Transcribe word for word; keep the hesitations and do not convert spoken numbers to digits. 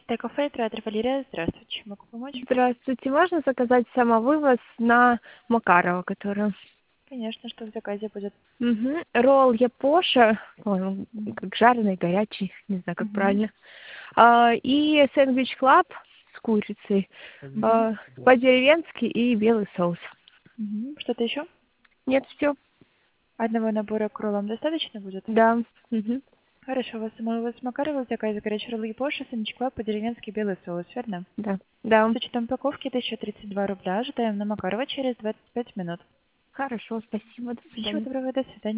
одиннадцатое кафе, театр Валерия. Здравствуйте, чем могу помочь? Здравствуйте, можно заказать самовывоз на Макарова, которая? Конечно, что в заказе будет? Угу. Ролл Япоша, ой, как жареный, горячий, не знаю, как Угу. правильно. А, и сэндвич клаб с курицей, Угу. а, по-деревенски и белый соус. Угу. Что-то еще? Нет, все. Одного набора к роллам достаточно будет? Да. Угу. Хорошо, у вас самого с Макарова в заказе горячий ролл Япоша, сандвичкла по-деревенски белый соус, верно? Да. Да. С учетом упаковки тысяча тридцать два рубля. Ожидаем на Макарова через двадцать пять минут. Хорошо, спасибо, до Всего свидания. доброго, до свидания.